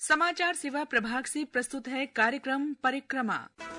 समाचार सेवा प्रभाग से प्रस्तुत है कार्यक्रम परिक्रमा।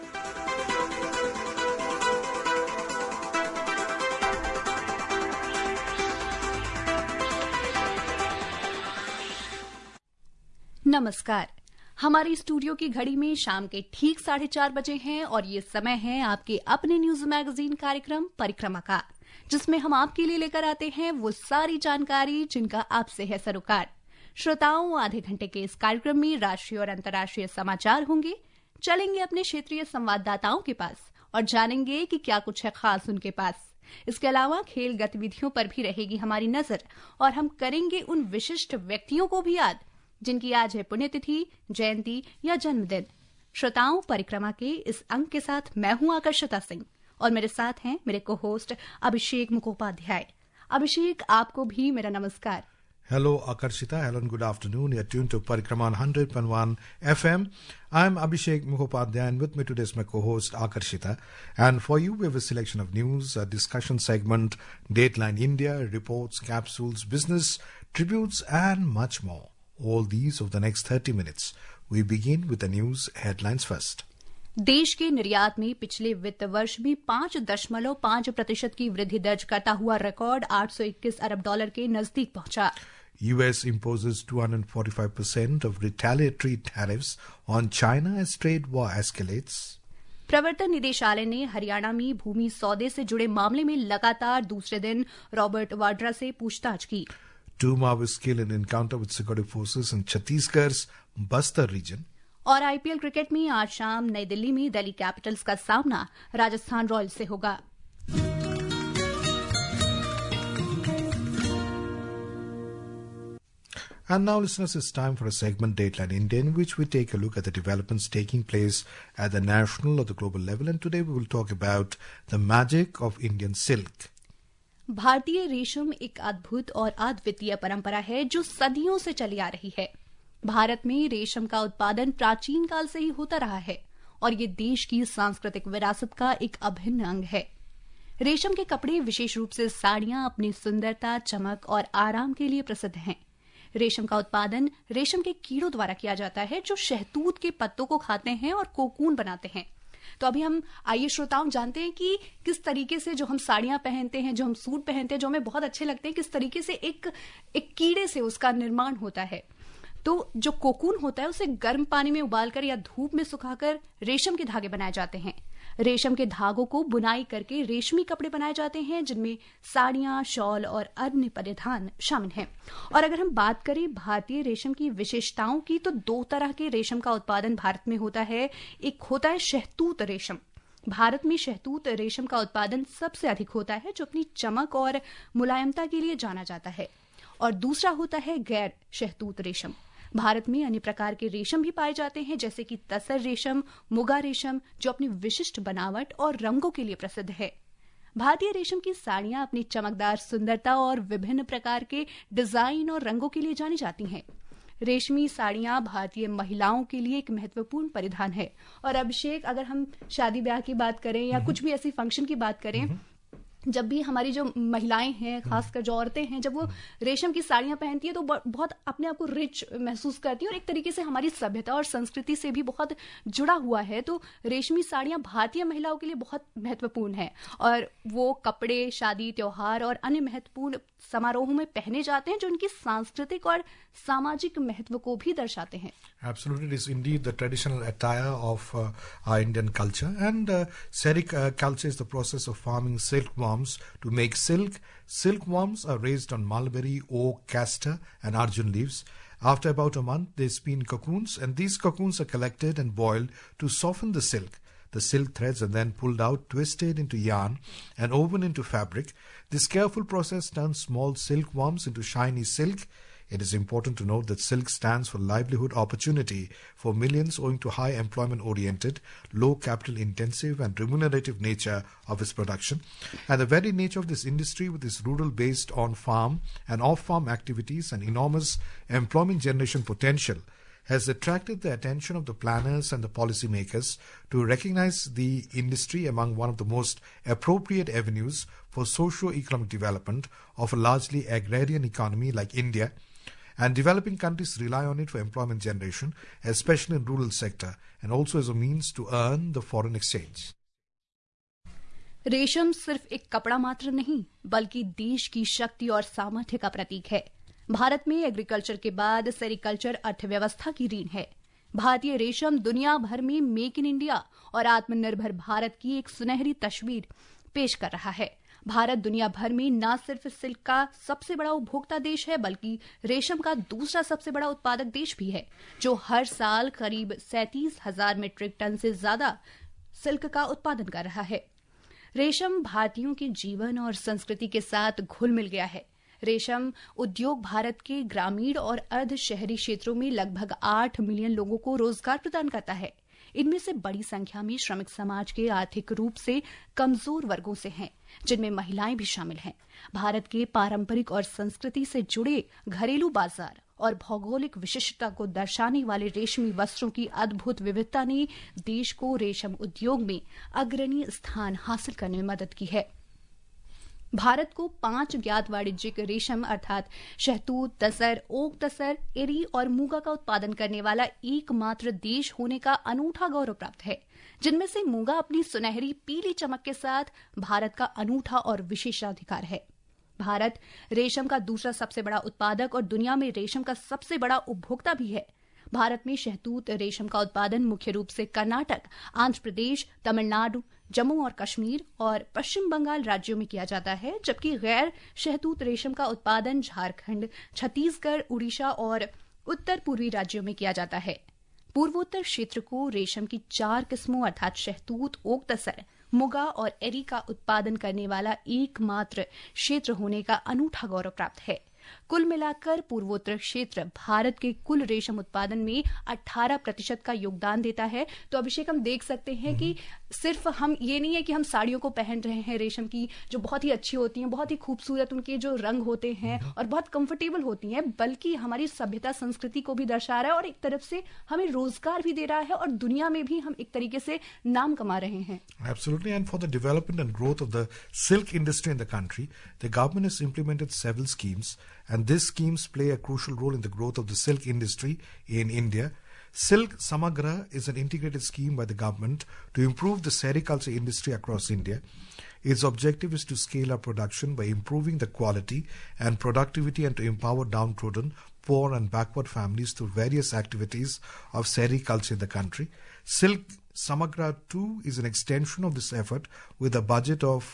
नमस्कार। हमारी स्टूडियो की घड़ी में शाम के ठीक 4:30 बजे हैं और ये समय है आपके अपने न्यूज मैगजीन कार्यक्रम परिक्रमा का, जिसमें हम आपके लिए लेकर आते हैं वो सारी जानकारी जिनका आपसे है सरोकार। श्रोताओं, आधे घंटे के इस कार्यक्रम में राष्ट्रीय और अंतर्राष्ट्रीय समाचार होंगे। चलेंगे अपने क्षेत्रीय संवाददाताओं के पास और जानेंगे कि क्या कुछ है खास उनके पास। इसके अलावा खेल गतिविधियों पर भी रहेगी हमारी नजर और हम करेंगे उन विशिष्ट व्यक्तियों को भी याद जिनकी आज है पुण्यतिथि, जयंती या जन्मदिन। श्रोताओं, परिक्रमा के इस अंक के साथ मैं हूं आकर्षिता सिंह और मेरे साथ हैं मेरे को होस्ट अभिषेक मुखोपाध्याय। अभिषेक, आपको भी मेरा नमस्कार। Hello Akarshita, hello and good afternoon. You're tuned to Parikrama on 100.1 FM. I'm Abhishek Mukhopadhyay and with me today is my co-host Akarshita. And for you we have a selection of news, a discussion segment, Dateline India, reports, capsules, business, tributes and much more. All these over the next 30 minutes. We begin with the news headlines first. देश के निर्यात में पिछले वित्त वर्ष भी 5.5% की वृद्धि दर्ज करता हुआ रिकॉर्ड $821 अरब के नजदीक पहुंचा। US imposes 245% of retaliatory tariffs on China as trade war escalates. प्रवर्तन निदेशालय ने हरियाणा में भूमि सौदे से जुड़े मामले में लगातार दूसरे दिन रॉबर्ट वाड्रा से पूछताछ की। Two Maoists killed in encounter with security forces in Chhattisgarh's Bastar region. और आईपीएल क्रिकेट में आज शाम नई दिल्ली में दिल्ली कैपिटल्स का सामना राजस्थान रॉयल्स से होगा। And now, listeners, it's time for a segment, Dateline India, in which we take a look at the developments taking place at the national or the global level. And today we will talk about the magic of Indian silk. भारतीय रेशम एक अद्भुत और अद्वितीय परंपरा है जो सदियों से चली आ रही है। भारत में रेशम का उत्पादन प्राचीन काल से ही होता रहा है और ये देश की सांस्कृतिक विरासत का एक अभिन्न अंग है। रेशम के कपड़े, विशेष रूप से साड़ियां, अपनी सुंदरता, चमक और आराम के लिए प्रसिद्ध हैं। रेशम का उत्पादन रेशम के कीड़ों द्वारा किया जाता है जो शहतूत के पत्तों को खाते हैं और कोकून बनाते हैं। तो अभी हम आइए श्रोताओं जानते हैं कि किस तरीके से जो हम साड़ियां पहनते हैं, जो हम सूट पहनते हैं, जो हमें बहुत अच्छे लगते हैं, किस तरीके से एक कीड़े से उसका निर्माण होता है। तो जो कोकून होता है उसे गर्म पानी में उबालकर या धूप में सुखाकर रेशम के धागे बनाए जाते हैं। रेशम के धागों को बुनाई करके रेशमी कपड़े बनाए जाते हैं जिनमें साड़ियां, शॉल और अन्य परिधान शामिल हैं। और अगर हम बात करें भारतीय रेशम की विशेषताओं की, तो 2 तरह के रेशम का उत्पादन भारत में होता है। एक होता है शहतूत रेशम। भारत में शहतूत रेशम का उत्पादन सबसे अधिक होता है जो अपनी चमक और मुलायमता के लिए जाना जाता है। और दूसरा होता है गैर शहतूत रेशम। भारत में अन्य प्रकार के रेशम भी पाए जाते हैं जैसे कि तसर रेशम, मुगा रेशम, जो अपनी विशिष्ट बनावट और रंगों के लिए प्रसिद्ध है। भारतीय रेशम की साड़ियां अपनी चमकदार सुंदरता और विभिन्न प्रकार के डिजाइन और रंगों के लिए जानी जाती हैं। रेशमी साड़ियां भारतीय महिलाओं के लिए एक महत्वपूर्ण परिधान है। और अभिषेक, अगर हम शादी ब्याह की बात करें या कुछ भी ऐसी फंक्शन की बात करें, जब भी हमारी जो महिलाएं हैं, खासकर जो औरतें हैं, जब वो रेशम की साड़ियां पहनती है तो बहुत अपने आप को रिच महसूस करती है और एक तरीके से हमारी सभ्यता और संस्कृति से भी बहुत जुड़ा हुआ है। तो रेशमी साड़ियां भारतीय महिलाओं के लिए बहुत महत्वपूर्ण है और वो कपड़े शादी, त्योहार और अन्य महत्वपूर्ण समारोहों में पहने जाते हैं जो उनकी सांस्कृतिक और सामाजिक महत्व को भी दर्शाते हैं। Absolutely, it is indeed the traditional attire of our Indian culture, and sericulture is the process of farming silkworms to make silk. Silkworms are raised on mulberry, oak, castor, and arjun leaves. After about a month, they spin cocoons, and these cocoons are collected and boiled to soften the silk. The silk threads are then pulled out, twisted into yarn, and woven into fabric. This careful process turns small silkworms into shiny silk. It is important to note that silk stands for livelihood opportunity for millions owing to high employment-oriented, low capital-intensive and remunerative nature of its production. And the very nature of this industry, with its rural-based on-farm and off-farm activities and enormous employment generation potential, has attracted the attention of the planners and the policymakers to recognize the industry among one of the most appropriate avenues for socio-economic development of a largely agrarian economy like India. And developing countries rely on it for employment generation, especially in rural sector, and also as a means to earn the foreign exchange. रेशम सिर्फ एक कपड़ा मात्र नहीं, बल्कि देश की शक्ति और सामर्थ्य का प्रतीक है। भारत में एग्रीकल्चर के बाद सेरिकल्चर अर्थव्यवस्था की रीढ़ है। भारतीय रेशम दुनिया भर में मेक इन इंडिया और आत्मनिर्भर भारत की एक सुनहरी तस्वीर पेश कर रहा है। भारत दुनिया भर में न सिर्फ सिल्क का सबसे बड़ा उपभोक्ता देश है, बल्कि रेशम का दूसरा सबसे बड़ा उत्पादक देश भी है, जो हर साल करीब 37,000 मीट्रिक टन से ज्यादा सिल्क का उत्पादन कर रहा है। रेशम भारतीयों के जीवन और संस्कृति के साथ घुल मिल गया है। रेशम उद्योग भारत के ग्रामीण और अर्ध शहरी क्षेत्रों में लगभग 8 मिलियन लोगों को रोजगार प्रदान करता है। इनमें से बड़ी संख्या में श्रमिक समाज के आर्थिक रूप से कमजोर वर्गों से हैं, जिनमें महिलाएं भी शामिल हैं। भारत के पारंपरिक और संस्कृति से जुड़े घरेलू बाजार और भौगोलिक विशिष्टता को दर्शाने वाले रेशमी वस्त्रों की अद्भुत विविधता ने देश को रेशम उद्योग में अग्रणी स्थान हासिल करने में मदद की है। भारत को 5 ज्ञात वाणिज्यिक रेशम अर्थात शहतूत, तसर, ओक तसर, एरी और मूंगा का उत्पादन करने वाला एकमात्र देश होने का अनूठा गौरव प्राप्त है, जिनमें से मूंगा अपनी सुनहरी पीली चमक के साथ भारत का अनूठा और विशेषाधिकार है। भारत रेशम का दूसरा सबसे बड़ा उत्पादक और दुनिया में रेशम का सबसे बड़ा उपभोक्ता भी है। भारत में शहतूत रेशम का उत्पादन मुख्य रूप से कर्नाटक, आंध्र प्रदेश, तमिलनाडु, जम्मू और कश्मीर और पश्चिम बंगाल राज्यों में किया जाता है, जबकि गैर शहतूत रेशम का उत्पादन झारखंड, छत्तीसगढ़, उड़ीसा और उत्तर पूर्वी राज्यों में किया जाता है। पूर्वोत्तर क्षेत्र को रेशम की 4 किस्मों अर्थात शहतूत, ओक तसर, मुगा और एरी का उत्पादन करने वाला एकमात्र क्षेत्र होने का अनूठा गौरव प्राप्त है। कुल मिलाकर पूर्वोत्तर क्षेत्र भारत के कुल रेशम उत्पादन में 18% का योगदान देता है। तो अभिषेक, हम देख सकते हैं कि सिर्फ हम ये नहीं है कि हम साड़ियों को पहन रहे हैं रेशम की, जो बहुत ही अच्छी होती हैं, बहुत ही खूबसूरत उनके जो रंग होते हैं और बहुत कंफर्टेबल होती हैं, बल्कि हमारी सभ्यता संस्कृति को भी दर्शा रहा है और एक तरफ से हमें रोजगार भी दे रहा है और दुनिया में भी हम एक तरीके से नाम कमा रहे हैं। Absolutely, and for the development and growth of the silk industry in the country, the government has implemented several schemes, and these schemes play a crucial role in the growth of the silk industry in India. Silk Samagra is an integrated scheme by the government to improve the sericulture industry across India. Its objective is to scale up production by improving the quality and productivity and to empower downtrodden, poor and backward families through various activities of sericulture in the country. Silk Samagra 2 is an extension of this effort with a budget of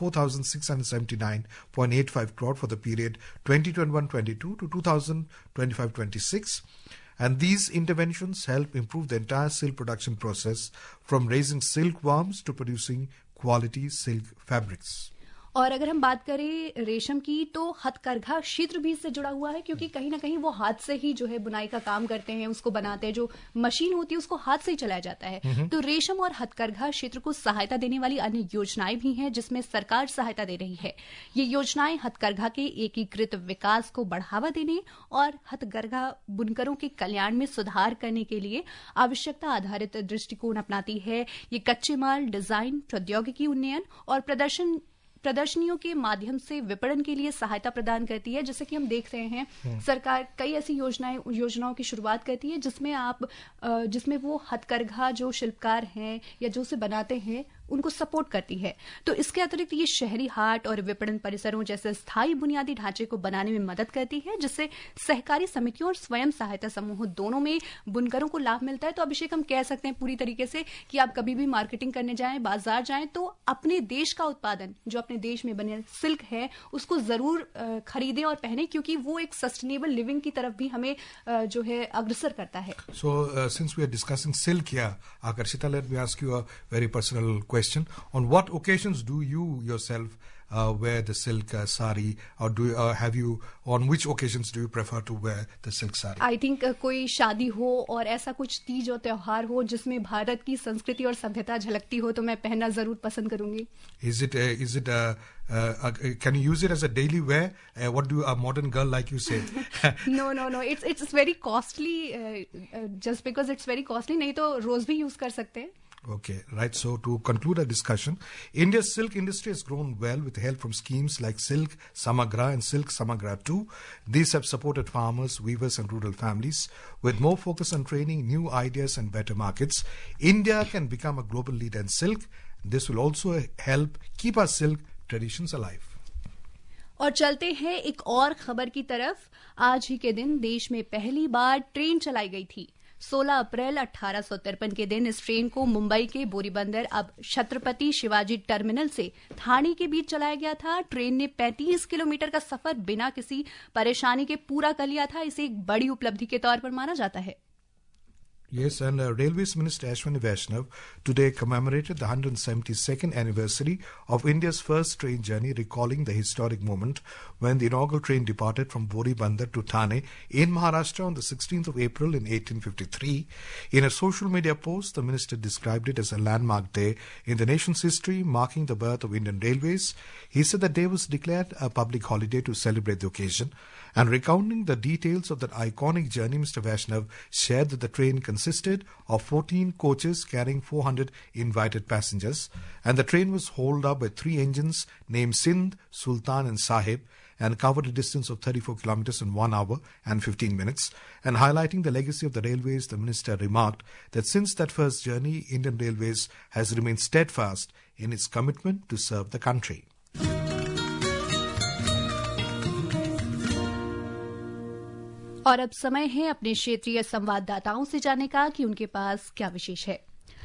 4,679.85 crore for the period 2021-22 to 2025-26. And these interventions help improve the entire silk production process from raising silkworms to producing quality silk fabrics. और अगर हम बात करें रेशम की, तो हथकरघा क्षेत्र भी इससे जुड़ा हुआ है, क्योंकि कहीं ना कहीं वो हाथ से ही जो है बुनाई का काम करते हैं, उसको बनाते हैं, जो मशीन होती है उसको हाथ से ही चलाया जाता है। तो रेशम और हथकरघा क्षेत्र को सहायता देने वाली अन्य योजनाएं भी हैं, जिसमें सरकार सहायता दे रही है। ये योजनाएं हथकरघा के एकीकृत विकास को बढ़ावा देने और हथकरघा बुनकरों के कल्याण में सुधार करने के लिए आवश्यकता आधारित दृष्टिकोण अपनाती है। ये कच्चे माल, डिजाइन, प्रौद्योगिकी उन्नयन और प्रदर्शनियों के माध्यम से विपणन के लिए सहायता प्रदान करती है। जैसे कि हम देख रहे हैं, सरकार कई ऐसी योजनाओं की शुरुआत करती है जिसमें वो हथकरघा जो शिल्पकार हैं या जो उसे बनाते हैं उनको सपोर्ट करती है। तो इसके अतिरिक्त ये शहरी हाट और विपणन परिसरों जैसे स्थायी बुनियादी ढांचे को बनाने में मदद करती है, जिससे सहकारी समितियों और स्वयं सहायता समूह दोनों में बुनकरों को लाभ मिलता है। तो अभिषेक, हम कह सकते हैं पूरी तरीके से कि आप कभी भी मार्केटिंग करने जाएं, बाजार जाएं, तो अपने देश का उत्पादन, जो अपने देश में बने सिल्क है, उसको जरूर खरीदें और पहने, क्योंकि वो एक सस्टेनेबल लिविंग की तरफ भी हमें जो है अग्रसर करता है। So since we are discussing silk here, Akarshita, let me ask you a very personal question. On what occasions do you yourself wear the silk sari, or have you, on which occasions do you prefer to wear the silk sari? I think कोई शादी हो और ऐसा कुछ तीज और त्योहार हो जिसमें भारत की संस्कृति और सभ्यता झलकती हो, तो मैं पहनना जरूर पसंद करूंगी। Is it can you use it as a daily wear? What do a modern girl like you say? No. It's very costly. Just because it's very costly, नहीं तो रोज भी यूज कर सकते हैं। Okay, right. So to conclude our discussion, India's silk industry has grown well with help from schemes like Silk Samagra and Silk Samagra 2. These have supported farmers, weavers and rural families. With more focus on training, new ideas and better markets, India can become a global leader in silk. This will also help keep our silk traditions alive. और चलते हैं एक और खबर की तरफ। आज ही के दिन देश में पहली बार ट्रेन चलाई गई थी। 16 अप्रैल 1853 के दिन इस ट्रेन को मुंबई के बोरीबंदर अब छत्रपति शिवाजी टर्मिनल से ठाणे के बीच चलाया गया था। ट्रेन ने 35 किलोमीटर का सफर बिना किसी परेशानी के पूरा कर लिया था। इसे एक बड़ी उपलब्धि के तौर पर माना जाता है। Yes, and Railways Minister Ashwini Vaishnav today commemorated the 172nd anniversary of India's first train journey, recalling the historic moment when the inaugural train departed from Boribandar to Thane in Maharashtra on the 16th of April in 1853. In a social media post, the minister described it as a landmark day in the nation's history, marking the birth of Indian Railways. He said the day was declared a public holiday to celebrate the occasion. And recounting the details of that iconic journey, Mr. Vaishnav shared that the train consisted of 14 coaches carrying 400 invited passengers, and the train was hauled up by 3 engines named Sindh, Sultan and Sahib, and covered a distance of 34 kilometers in 1 hour and 15 minutes. And highlighting the legacy of the railways, the minister remarked that since that first journey, Indian Railways has remained steadfast in its commitment to serve the country. और अब समय है अपने क्षेत्रीय संवाददाताओं से जानने का कि उनके पास क्या विशेष है।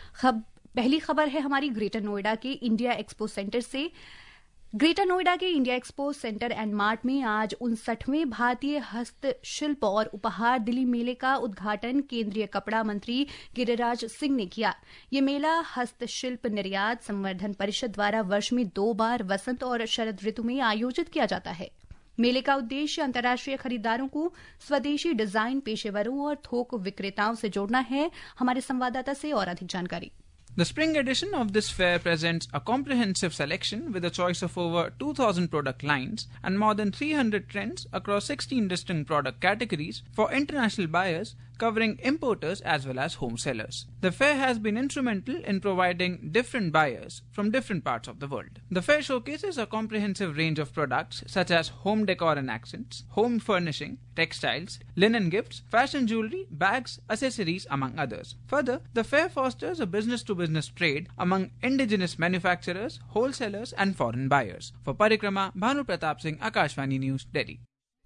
पहली खबर है हमारी ग्रेटर नोएडा के इंडिया एक्सपो सेंटर से। ग्रेटर नोएडा के India Expo Centre and Mart में आज 59वें भारतीय हस्तशिल्प और उपहार दिल्ली मेले का उद्घाटन केंद्रीय कपड़ा मंत्री गिरिराज सिंह ने किया। ये मेला हस्तशिल्प निर्यात संवर्धन परिषद द्वारा वर्ष में 2 बार वसंत और शरद ऋतु में आयोजित किया जाता है। मेले का उद्देश्य अंतर्राष्ट्रीय खरीदारों को स्वदेशी डिजाइन पेशेवरों और थोक विक्रेताओं से जोड़ना है। हमारे संवाददाता से और अधिक जानकारी। The spring edition of this fair presents a comprehensive selection with a choice of over 2,000 product lines and more than 300 trends across 16 distinct product categories for international buyers, covering importers as well as home sellers. The fair has been instrumental in providing different buyers from different parts of the world. The fair showcases a comprehensive range of products such as home decor and accents, home furnishing, textiles, linen gifts, fashion jewelry, bags, accessories, among others. Further, the fair fosters a business-to-business trade among indigenous manufacturers, wholesalers and foreign buyers. For Parikrama, Bhanu Pratap Singh, Akashvani News, Delhi.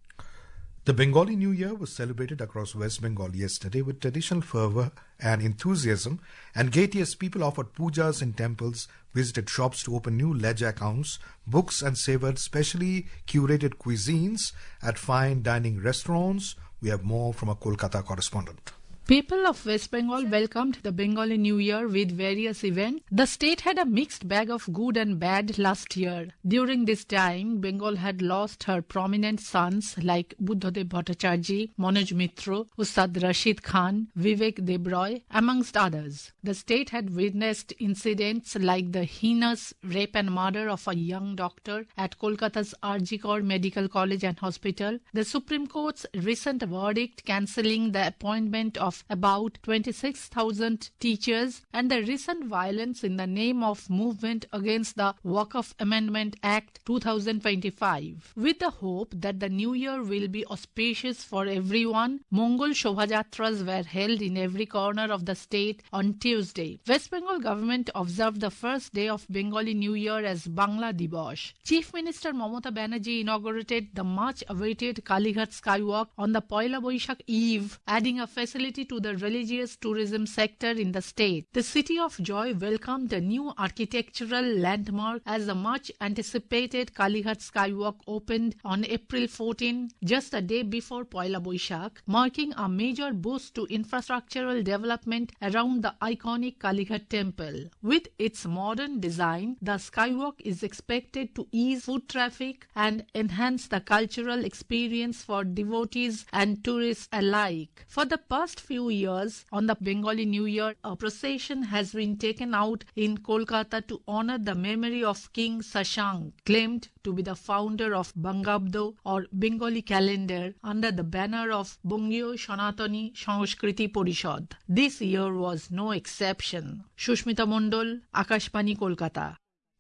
The Bengali New Year was celebrated across West Bengal yesterday with traditional fervour and enthusiasm and gaiety as people offered pujas in temples, visited shops to open new ledger accounts, books and savoured specially curated cuisines at fine dining restaurants. We have more from a Kolkata correspondent. People of West Bengal welcomed the Bengali New Year with various events. The state had a mixed bag of good and bad last year. During this time, Bengal had lost her prominent sons like Buddhadev Bhattacharjee, Manoj Mitra, Ustad Rashid Khan, Vivek Debroy, amongst others. The state had witnessed incidents like the heinous rape and murder of a young doctor at Kolkata's RG Kar Medical College and Hospital, the Supreme Court's recent verdict cancelling the appointment of about 26,000 teachers, and the recent violence in the name of movement against the Waqf Amendment Act 2025. With the hope that the new year will be auspicious for everyone, Mongol Shobhajatras were held in every corner of the state on Tuesday. West Bengal government observed the first day of Bengali New Year as Bangla Dibosh. Chief Minister Mamata Banerjee inaugurated the much-awaited Kalighat Skywalk on the Poila Boishakh Eve, adding a facility to the religious tourism sector in the state. The City of Joy welcomed a new architectural landmark as the much-anticipated Kalighat Skywalk opened on April 14, just a day before Poila Boishakh, marking a major boost to infrastructural development around the iconic Kalighat temple. With its modern design, the skywalk is expected to ease foot traffic and enhance the cultural experience for devotees and tourists alike. For the past few few years, on the Bengali New Year, a procession has been taken out in Kolkata to honor the memory of King Shashank, claimed to be the founder of Bangabdo or Bengali calendar under the banner of Bangio Sanatani Sanskriti Porishad. This year was no exception. Shushmita Mondol, Akashbani, Kolkata.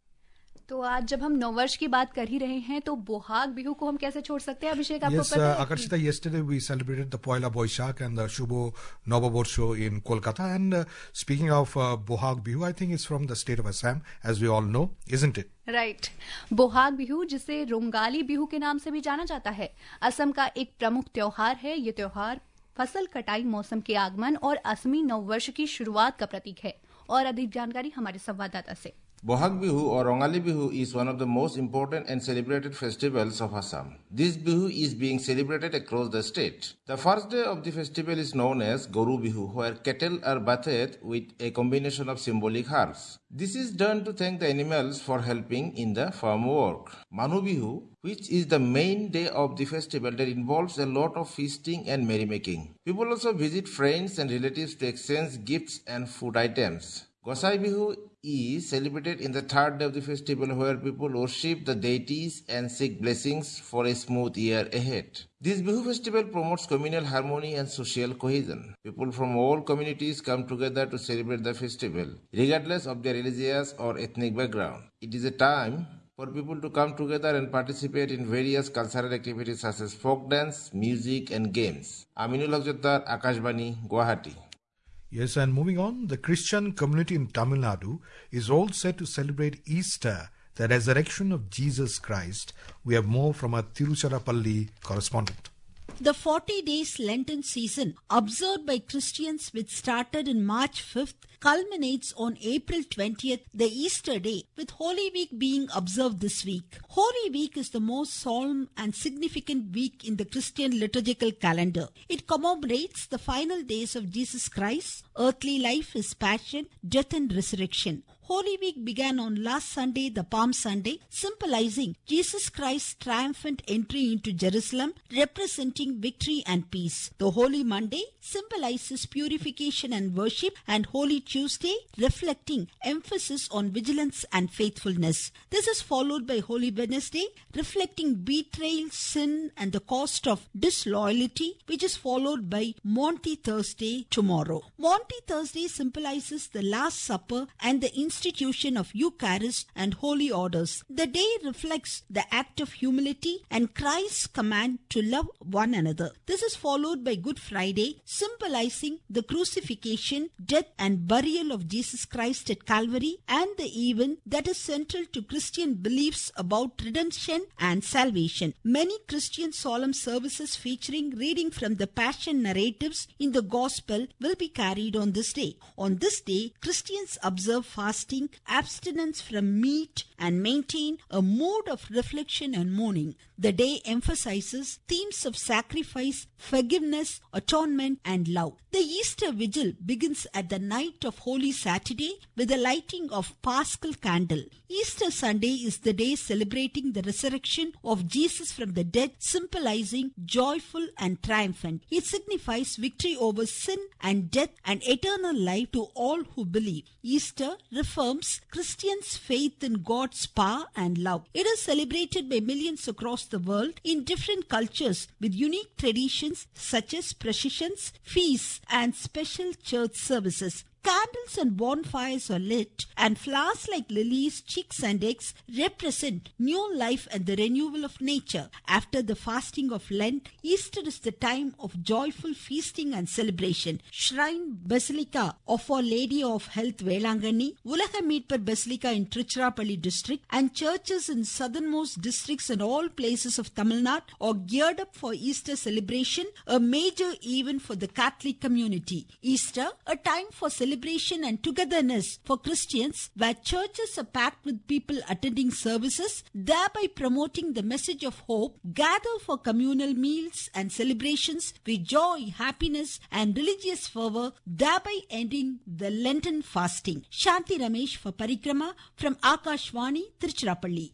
तो आज जब हम नववर्ष की बात कर ही रहे हैं तो बोहाग बिहू को हम कैसे छोड़ सकते हैं? अभिषेक, आपको Yes, पता है? Akarshita, yesterday we celebrated the Poila Boishakh and the Shubho Novoborsho in Kolkata. And speaking of Bohag Bihu, I think it's from the state of Assam, as we all know, isn't it? Right. Bohag Bihu, जिसे रोंगाली बिहू के नाम से भी जाना जाता है, असम का एक प्रमुख त्योहार है। ये त्योहार फसल कटाई मौसम के आगमन और असमी नववर्ष की शुरुआत का प्रतीक है। और अधिक जानकारी हमारे संवाददाता से। Bohag Bihu or Rongali Bihu is one of the most important and celebrated festivals of Assam. This Bihu is being celebrated across the state. The first day of the festival is known as Goru Bihu, where cattle are bathed with a combination of symbolic herbs. This is done to thank the animals for helping in the farm work. Manu Bihu, which is the main day of the festival that involves a lot of feasting and merrymaking. People also visit friends and relatives to exchange gifts and food items. Gosai Bihu is celebrated in the third day of the festival, where people worship the deities and seek blessings for a smooth year ahead. This Bihu festival promotes communal harmony and social cohesion. People from all communities come together to celebrate the festival, regardless of their religious or ethnic background. It is a time for people to come together and participate in various cultural activities such as folk dance, music and games. Aminul Haq, Akashbani, Guwahati. Yes, and moving on, the Christian community in Tamil Nadu is all set to celebrate Easter, the resurrection of Jesus Christ. We have more from our Tiruchirappalli correspondent. The 40 days Lenten season observed by Christians, which started in March 5th, culminates on April 20th, the Easter day, with Holy Week being observed this week. Holy Week is the most solemn and significant week in the Christian liturgical calendar. It commemorates the final days of Jesus Christ, earthly life, his passion, death and resurrection. Holy Week began on last Sunday, the Palm Sunday, symbolizing Jesus Christ's triumphant entry into Jerusalem, representing victory and peace. The Holy Monday symbolizes purification and worship, and Holy Tuesday reflecting emphasis on vigilance and faithfulness. This is followed by Holy Wednesday, reflecting betrayal, sin and the cost of disloyalty, which is followed by Maundy Thursday tomorrow. Maundy Thursday symbolizes the Last Supper and the institution of Eucharist and holy orders. The day reflects the act of humility and Christ's command to love one another. This is followed by Good Friday, symbolizing the crucifixion, death and burial of Jesus Christ at Calvary, and the event that is central to Christian beliefs about redemption and salvation. Many Christian solemn services featuring reading from the Passion narratives in the Gospel will be carried on this day. On this day, Christians observe fasting, abstinence from meat, and maintain a mood of reflection and mourning. The day emphasizes themes of sacrifice, forgiveness, atonement, and love. The Easter Vigil begins at the night of Holy Saturday with the lighting of Paschal candle. Easter Sunday is the day celebrating the resurrection of Jesus from the dead, symbolizing joyful and triumphant. It signifies victory over sin and death and eternal life to all who believe. Easter reaffirms Christians' faith in God's power and love. It is celebrated by millions across the world in different cultures with unique traditions such as processions, feasts, and special church services. Candles and bonfires are lit, and flowers like lilies, chicks, and eggs represent new life and the renewal of nature. After the fasting of Lent, Easter is the time of joyful feasting and celebration. Shrine Basilica of Our Lady of Health Velangani, Ulaga Meetpar Basilica in Tiruchirappalli district, and churches in southernmost districts and all places of Tamil Nadu are geared up for Easter celebration, a major event for the Catholic community. Easter, a time for celebration and togetherness for Christians, where churches are packed with people attending services, thereby promoting the message of hope, gather for communal meals and celebrations with joy, happiness and religious fervor, thereby ending the Lenten fasting. Shanti Ramesh for Parikrama from Akashvani, Tiruchirappalli.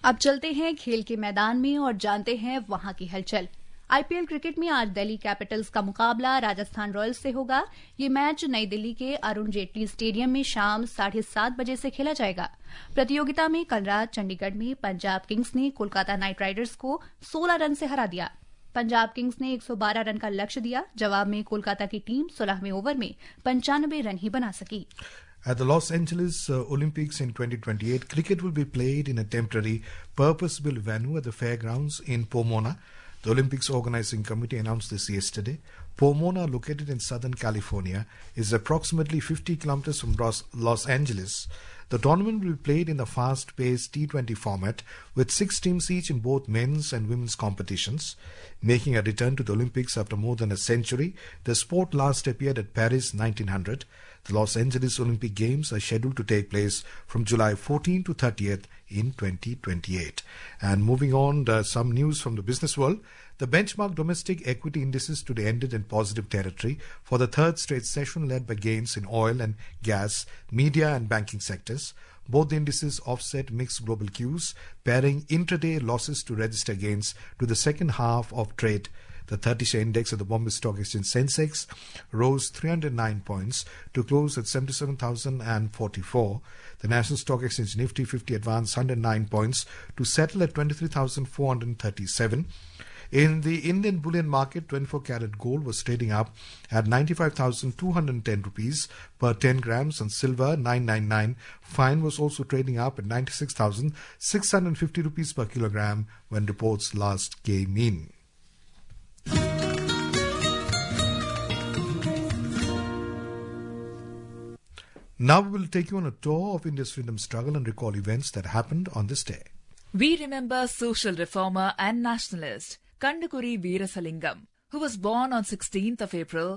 अब चलते हैं खेल के मैदान में और जानते हैं वहां की हलचल। आईपीएल क्रिकेट में आज दिल्ली कैपिटल्स का मुकाबला राजस्थान रॉयल्स से होगा। ये मैच नई दिल्ली के अरुण जेटली स्टेडियम में शाम 7:30 बजे से खेला जाएगा। प्रतियोगिता में कल रात चंडीगढ़ में पंजाब किंग्स ने कोलकाता नाइट राइडर्स को 16 रन से हरा दिया। पंजाब किंग्स ने 112 रन का लक्ष्य दिया। जवाब में कोलकाता की टीम 16वें ओवर में 95 रन ही बना सकी। At the Los Angeles Olympics in 2028, cricket will be played in a temporary, purpose-built venue at the fairgrounds in Pomona. The Olympics Organizing Committee announced this yesterday. Pomona, located in Southern California, is approximately 50 kilometers from Los Angeles. The tournament will be played in the fast-paced T20 format with 6 teams each in both men's and women's competitions. Making a return to the Olympics after more than a century, the sport last appeared at Paris 1900. The Los Angeles Olympic Games are scheduled to take place from July 14 to 30th in 2028. And moving on, some news from the business world. The benchmark domestic equity indices today ended in positive territory for the third straight session, led by gains in oil and gas, media and banking sectors. Both the indices offset mixed global cues, pairing intraday losses to register gains to the second half of trade. The 30-share index of the Bombay Stock Exchange Sensex rose 309 points to close at 77,044. The National Stock Exchange Nifty 50 advanced 109 points to settle at 23,437. In the Indian bullion market, 24-carat gold was trading up at 95,210 rupees per 10 grams and silver 999 fine was also trading up at 96,650 rupees per kilogram when reports last came in. Now we will take you on a tour of India's freedom struggle and recall events that happened on this day. We remember social reformer and nationalist Kandukuri Veerasalingam, who was born on 16th of April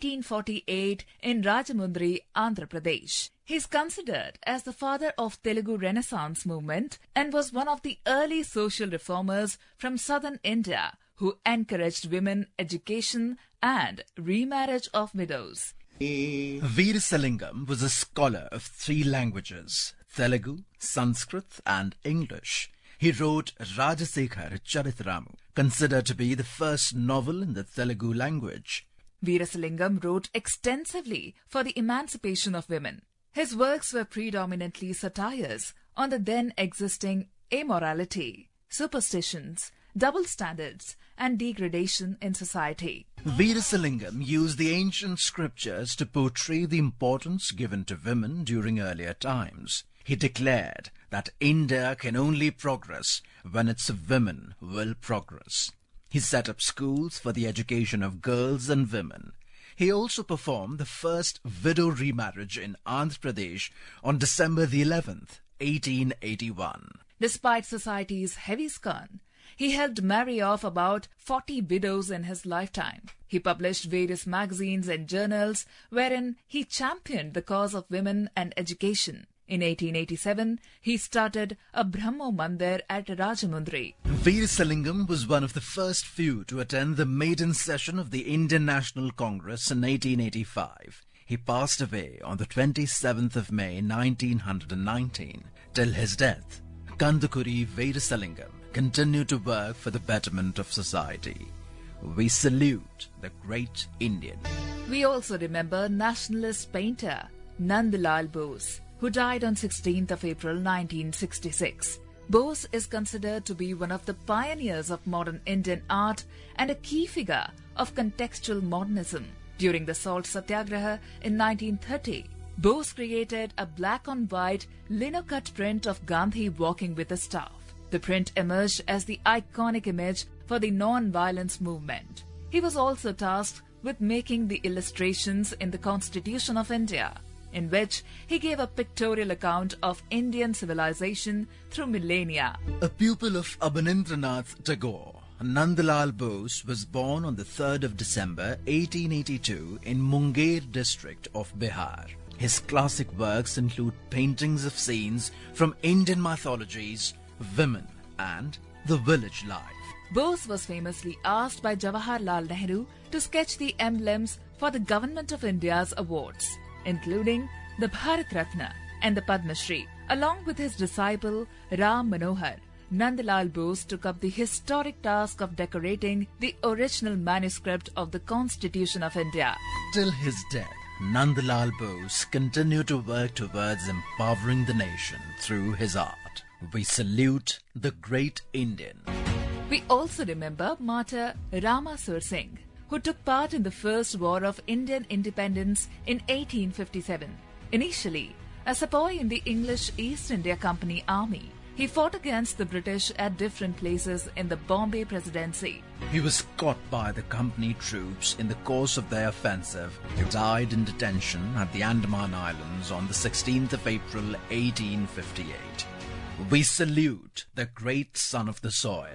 1848 in Rajamundry, Andhra Pradesh. He is considered as the father of Telugu Renaissance movement and was one of the early social reformers from southern India who encouraged women education and remarriage of widows. Veerasalingam was a scholar of 3 languages, Telugu, Sanskrit and English. He wrote Rajasekhar Charithramu, considered to be the first novel in the Telugu language. Veerasalingam wrote extensively for the emancipation of women. His works were predominantly satires on the then existing immorality, superstitions, double standards and degradation in society. Veerasalingam used the ancient scriptures to portray the importance given to women during earlier times. He declared that India can only progress when its women will progress. He set up schools for the education of girls and women. He also performed the first widow remarriage in Andhra Pradesh on December the 11th, 1881. Despite society's heavy scorn, he helped marry off about 40 widows in his lifetime. He published various magazines and journals wherein he championed the cause of women and education. In 1887, he started a Brahmo Mandir at Rajamundry. Veerasalingam was one of the first few to attend the maiden session of the Indian National Congress in 1885. He passed away on the 27th of May 1919. Till his death, Kandukuri Veerasalingam continued to work for the betterment of society. We salute the great Indian. We also remember nationalist painter Nandlal Bose, who died on 16th of April 1966. Bose is considered to be one of the pioneers of modern Indian art and a key figure of contextual modernism. During the Salt Satyagraha in 1930, Bose created a black-on-white lino-cut print of Gandhi walking with a staff. The print emerged as the iconic image for the non-violence movement. He was also tasked with making the illustrations in the Constitution of India, in which he gave a pictorial account of Indian civilization through millennia. A pupil of Abanindranath Tagore, Nandlal Bose was born on the 3rd of December 1882 in Munger district of Bihar. His classic works include paintings of scenes from Indian mythologies, women and the village life. Bose was famously asked by Jawaharlal Nehru to sketch the emblems for the Government of India's awards, including the Bharat Ratna and the Padma Shri. Along with his disciple Ram Manohar, Nandalal Bose took up the historic task of decorating the original manuscript of the Constitution of India. Till his death, Nandalal Bose continued to work towards empowering the nation through his art. We salute the great Indian. We also remember martyr Rama Sur Singh, who took part in the First War of Indian Independence in 1857. Initially, a sepoy in the English East India Company Army, he fought against the British at different places in the Bombay Presidency. He was caught by the company troops in the course of their offensive. He died in detention at the Andaman Islands on the 16th of April 1858. We salute the great son of the soil.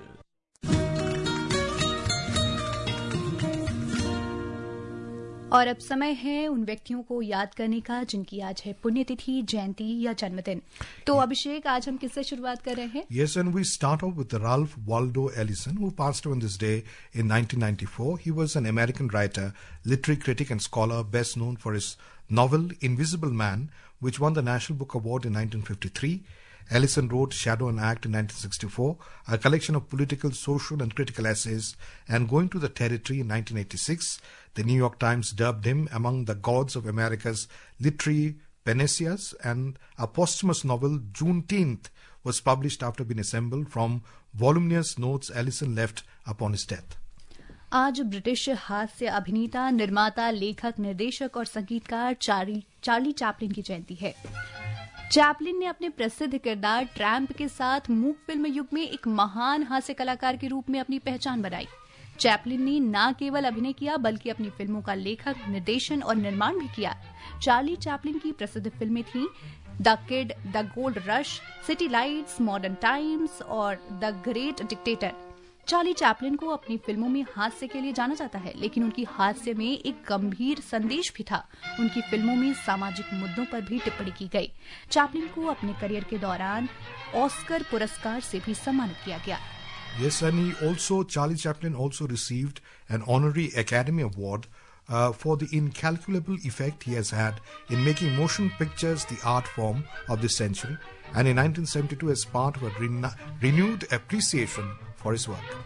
और अब समय है उन व्यक्तियों को याद करने का जिनकी आज है पुण्यतिथि, जयंती या जन्मदिन। तो अभिषेक, आज हम किससे शुरुआत कर रहे हैं? Yes, and we start off with Ralph Waldo Ellison, who passed away on this day in 1994. He was an American writer, literary critic and scholar, best known for his novel Invisible Man, which won the National Book Award in 1953. Ellison wrote Shadow and Act in 1964, a collection of political, social and critical essays, and Going to the Territory in 1986. The New York Times dubbed him among the gods of America's literary panacea, and a posthumous novel, Juneteenth, was published after being assembled from voluminous notes Ellison left upon his death. आज British हास्य अभिनेता, निर्माता, लेखक, निर्देशक और संगीतकार Charlie Chaplin की जयंती है। चैपलिन ने अपने प्रसिद्ध किरदार ट्रैम्प के साथ मूक फिल्म युग में एक महान हास्य कलाकार के रूप में अपनी पहचान बनाई। चैपलिन ने न केवल अभिनय किया बल्कि अपनी फिल्मों का लेखक, निर्देशन और निर्माण भी किया। चार्ली चैपलिन की प्रसिद्ध फिल्में थीं The Kid, The Gold Rush, City Lights, Modern Times और The Great Dictator. Charlie Chaplin को अपनी फिल्मों में हास्य के लिए जाना जाता है, लेकिन उनकी हास्य में एक गंभीर संदेश भी था। उनकी फिल्मों में सामाजिक मुद्दों पर भी टिप्पणी की गई। चैपलिन को अपने करियर के दौरान ऑस्कर पुरस्कार से भी सम्मानित किया गया। Yes, and Charlie Chaplin also received an honorary Academy Award for the incalculable effect he has had in making motion pictures the art form of this century, and in 1972 as part of a renewed appreciation for his work.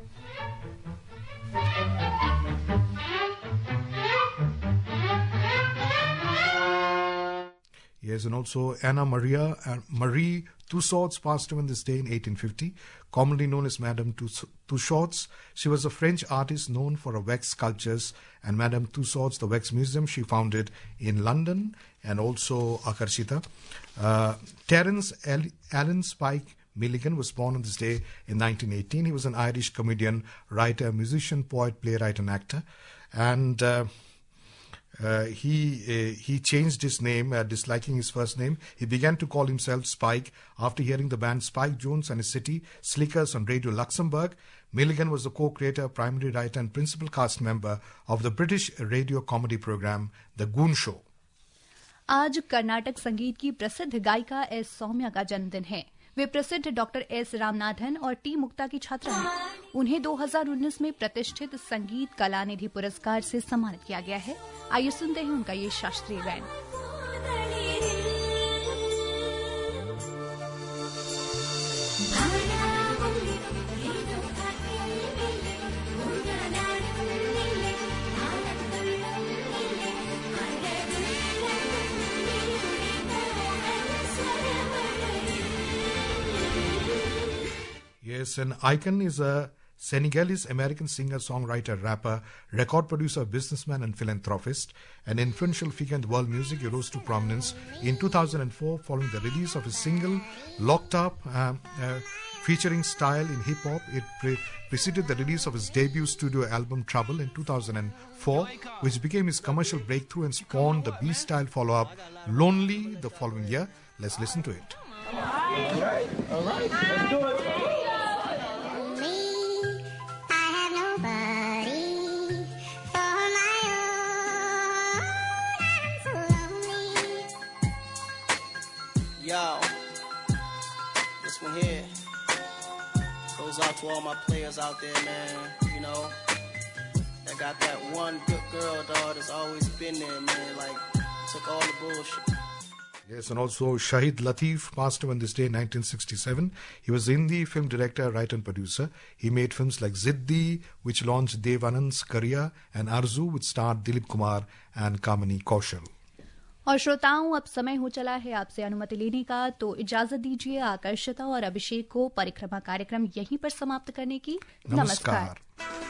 Yes, and also Anna Marie Tussauds passed away on this day in 1850, commonly known as Madame Tussauds. She was a French artist known for her wax sculptures, and Madame Tussauds, the wax museum she founded in London and also Akarshita. Terence Allen Spike Milligan was born on this day in 1918. He was an Irish comedian, writer, musician, poet, playwright and actor. And he changed his name, disliking his first name. He began to call himself Spike after hearing the band Spike Jones and his City Slickers on Radio Luxembourg. Milligan was the co-creator, primary writer and principal cast member of the British radio comedy program The Goon Show. आज कर्नाटक संगीत की प्रसिद्ध गायिका S Saumya का जन्मदिन है। वे प्रसिद्ध doctor S Ramanathan और टी मुक्ता की छात्रा हैं। उन्हें 2019 में प्रतिष्ठित संगीत कलानिधि पुरस्कार से सम्मानित किया गया है। आइए सुनते हैं उनका ये शास्त्रीय गायन। Yes, an icon is a Senegalese-American singer, songwriter, rapper, record producer, businessman and philanthropist. An influential figure in world music, he rose to prominence in 2004 following the release of his single Locked Up, featuring style in hip-hop. It preceded the release of his debut studio album Trouble in 2004, which became his commercial breakthrough and spawned the B-style follow-up Lonely the following year. Let's listen to it. All right, let's do it. Yo, this one here goes out to all my players out there, man. You know, that got that one good girl, dog, that's always been there, man. Like, took all the bullshit. Yes, and also Shahid Latif passed away on this day in 1967. He was Hindi film director, writer and producer. He made films like Ziddi, which launched Dev Anand's career, and Arzu, which starred Dilip Kumar and Kamini Kaushal. और श्रोताओं, अब समय हो चला है आपसे अनुमति लेने का, तो इजाजत दीजिए आकर्षिता और अभिषेक को परिक्रमा कार्यक्रम यहीं पर समाप्त करने की। नमस्कार।